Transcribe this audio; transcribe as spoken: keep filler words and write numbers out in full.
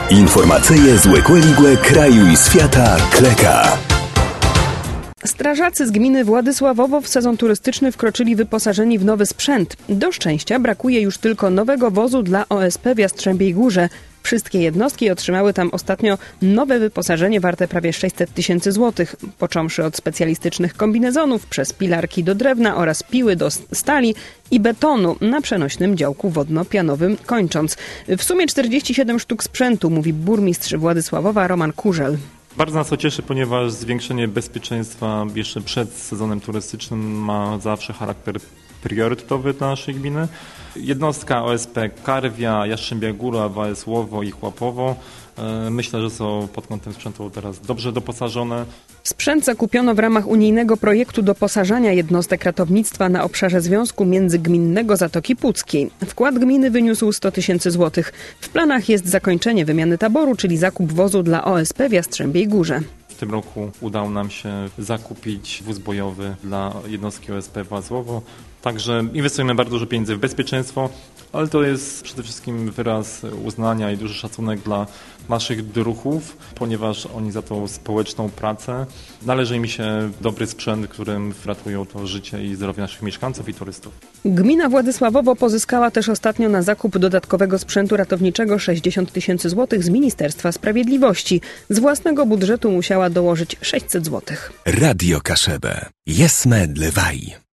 Informacyje z Łekłe kraju i świata Kleka. Strażacy z gminy Władysławowo w sezon turystyczny wkroczyli wyposażeni w nowy sprzęt. Do szczęścia brakuje już tylko nowego wozu dla O S P w Jastrzębiej Górze. Wszystkie jednostki otrzymały tam ostatnio nowe wyposażenie warte prawie sześćset tysięcy złotych, począwszy od specjalistycznych kombinezonów, przez pilarki do drewna oraz piły do stali i betonu na przenośnym działku wodno-pianowym kończąc. W sumie czterdzieści siedem sztuk sprzętu, mówi burmistrz Władysławowa Roman Kurzel. Bardzo nas to cieszy, ponieważ zwiększenie bezpieczeństwa jeszcze przed sezonem turystycznym ma zawsze charakter priorytetowy dla naszej gminy. Jednostka O S P Karwia, Jastrzębia Góra, Wałęsłowo i Chłapowo myślę, że są pod kątem sprzętu teraz dobrze doposażone. Sprzęt zakupiono w ramach unijnego projektu doposażania jednostek ratownictwa na obszarze Związku Międzygminnego Zatoki Puckiej. Wkład gminy wyniósł sto tysięcy złotych. W planach jest zakończenie wymiany taboru, czyli zakup wozu dla O S P w Jastrzębiej Górze. W tym roku udało nam się zakupić wóz bojowy dla jednostki O S P Wałęsłowo. Także inwestujemy bardzo dużo pieniędzy w bezpieczeństwo, ale to jest przede wszystkim wyraz uznania i duży szacunek dla naszych druhów, ponieważ oni za tą społeczną pracę należy im się dobry sprzęt, którym ratują to życie i zdrowie naszych mieszkańców i turystów. Gmina Władysławowo pozyskała też ostatnio na zakup dodatkowego sprzętu ratowniczego sześćdziesiąt tysięcy złotych z Ministerstwa Sprawiedliwości. Z własnego budżetu musiała dołożyć sześćset złotych. Radio Kaszebę. Jesme Dlewaj.